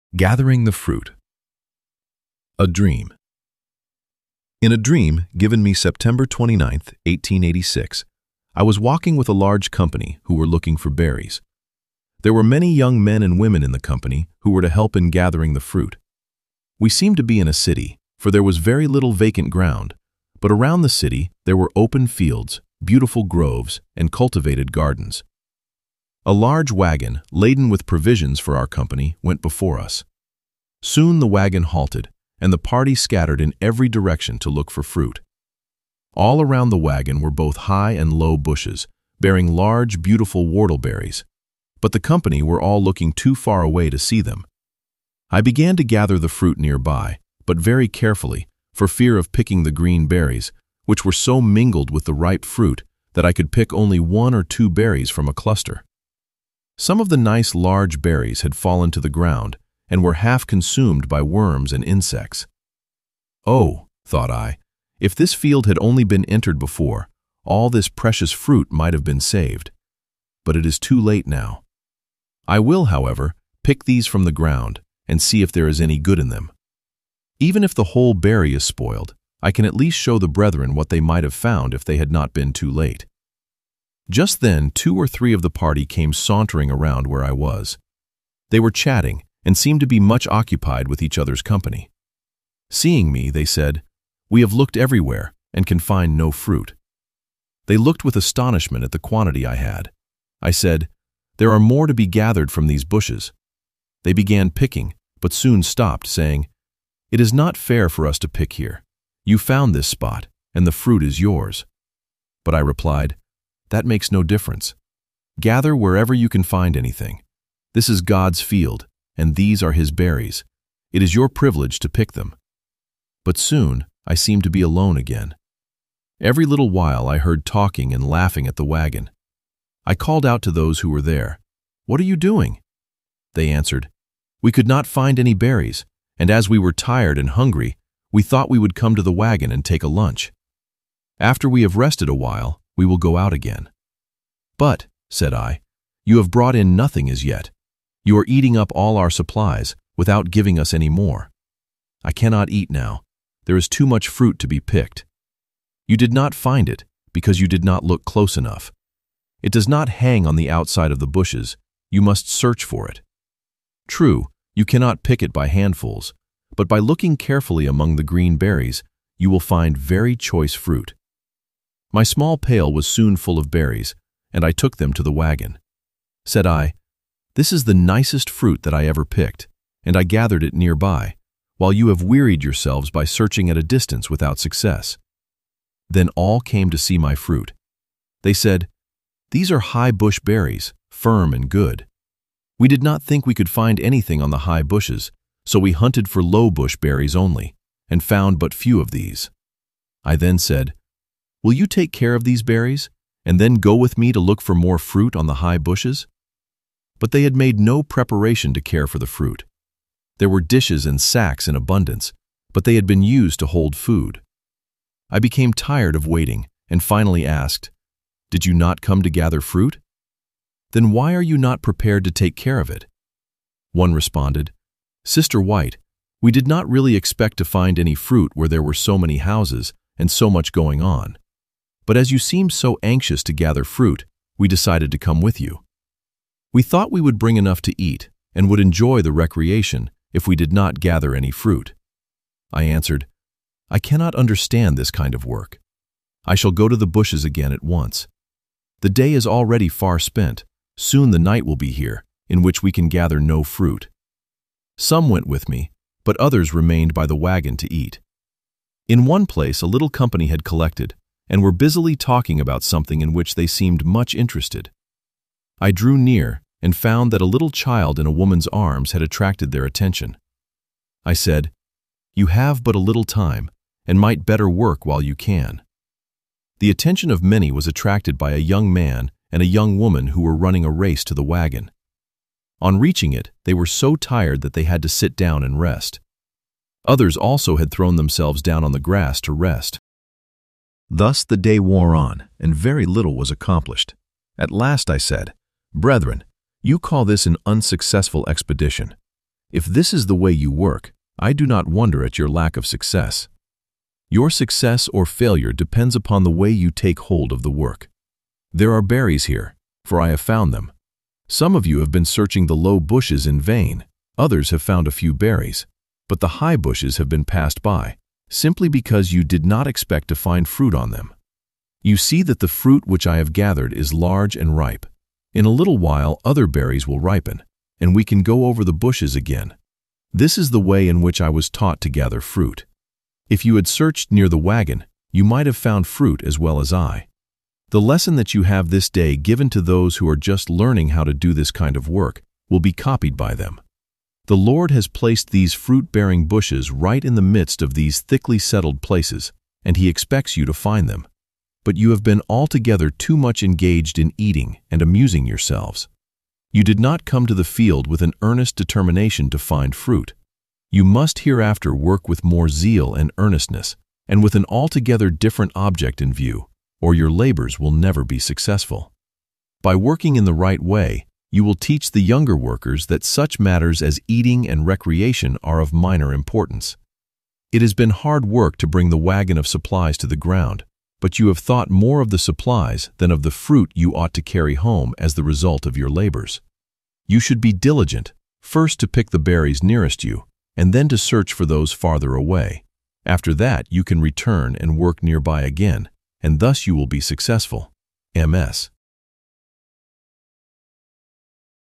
Gathering the fruit. A dream. In a dream given me September 29, 1886, I was walking with a large company who were looking for berries. There were many young men and women in the company who were to help in gathering the fruit. We seemed to be in a city, for there was very little vacant ground, but around the city there were open fields, beautiful groves, and cultivated gardens. A large wagon, laden with provisions for our company, went before us. Soon the wagon halted, and the party scattered in every direction to look for fruit. All around the wagon were both high and low bushes, bearing large, beautiful whortleberries, but the company were all looking too far away to see them. I began to gather the fruit nearby, but very carefully, for fear of picking the green berries, which were so mingled with the ripe fruit that I could pick only 1 or 2 berries from a cluster. Some of the nice large berries had fallen to the ground and were half consumed by worms and insects. Oh, thought I, if this field had only been entered before, all this precious fruit might have been saved. But it is too late now. I will, however, pick these from the ground and see if there is any good in them. Even if the whole berry is spoiled, I can at least show the brethren what they might have found if they had not been too late. Just then 2 or 3 of the party came sauntering around where I was. They were chatting and seemed to be much occupied with each other's company. Seeing me, they said, "We have looked everywhere and can find no fruit." They looked with astonishment at the quantity I had. I said, "There are more to be gathered from these bushes." They began picking, but soon stopped, saying, "It is not fair for us to pick here. You found this spot, and the fruit is yours." But I replied, "That makes no difference. Gather wherever you can find anything. This is God's field, and these are His berries. It is your privilege to pick them." But soon I seemed to be alone again. Every little while I heard talking and laughing at the wagon. I called out to those who were there, "What are you doing?" They answered, "We could not find any berries, and as we were tired and hungry, we thought we would come to the wagon and take a lunch. After we have rested a while, we will go out again." "But," said I, "you have brought in nothing as yet. You are eating up all our supplies without giving us any more. I cannot eat now. There is too much fruit to be picked. You did not find it because you did not look close enough. It does not hang on the outside of the bushes. You must search for it. True, you cannot pick it by handfuls, but by looking carefully among the green berries, you will find very choice fruit." My small pail was soon full of berries, and I took them to the wagon. Said I, "This is the nicest fruit that I ever picked, and I gathered it nearby, while you have wearied yourselves by searching at a distance without success." Then all came to see my fruit. They said, "These are high bush berries, firm and good. We did not think we could find anything on the high bushes, so we hunted for low bush berries only, and found but few of these." I then said, "Will you take care of these berries, and then go with me to look for more fruit on the high bushes?" But they had made no preparation to care for the fruit. There were dishes and sacks in abundance, but they had been used to hold food. I became tired of waiting and finally asked, "Did you not come to gather fruit? Then why are you not prepared to take care of it?" One responded, "Sister White, we did not really expect to find any fruit where there were so many houses and so much going on. But as you seemed so anxious to gather fruit, we decided to come with you. We thought we would bring enough to eat and would enjoy the recreation if we did not gather any fruit." I answered, "I cannot understand this kind of work. I shall go to the bushes again at once. The day is already far spent. Soon the night will be here, in which we can gather no fruit." Some went with me, but others remained by the wagon to eat. In one place a little company had collected, and were busily talking about something in which they seemed much interested. I drew near and found that a little child in a woman's arms had attracted their attention. I said, "You have but a little time, and might better work while you can." The attention of many was attracted by a young man and a young woman who were running a race to the wagon. On reaching it, they were so tired that they had to sit down and rest. Others also had thrown themselves down on the grass to rest. Thus the day wore on, and very little was accomplished. At last I said, "Brethren, you call this an unsuccessful expedition. If this is the way you work, I do not wonder at your lack of success. Your success or failure depends upon the way you take hold of the work. There are berries here, for I have found them. Some of you have been searching the low bushes in vain. Others have found a few berries, but the high bushes have been passed by, simply because you did not expect to find fruit on them. You see that the fruit which I have gathered is large and ripe. In a little while other berries will ripen, and we can go over the bushes again. This is the way in which I was taught to gather fruit. If you had searched near the wagon, you might have found fruit as well as I. The lesson that you have this day given to those who are just learning how to do this kind of work will be copied by them. The Lord has placed these fruit-bearing bushes right in the midst of these thickly settled places, and He expects you to find them. But you have been altogether too much engaged in eating and amusing yourselves. You did not come to the field with an earnest determination to find fruit. You must hereafter work with more zeal and earnestness, and with an altogether different object in view, or your labors will never be successful. By working in the right way, you will teach the younger workers that such matters as eating and recreation are of minor importance. It has been hard work to bring the wagon of supplies to the ground, but you have thought more of the supplies than of the fruit you ought to carry home as the result of your labors. You should be diligent, first to pick the berries nearest you, and then to search for those farther away. After that, you can return and work nearby again, and thus you will be successful. MS.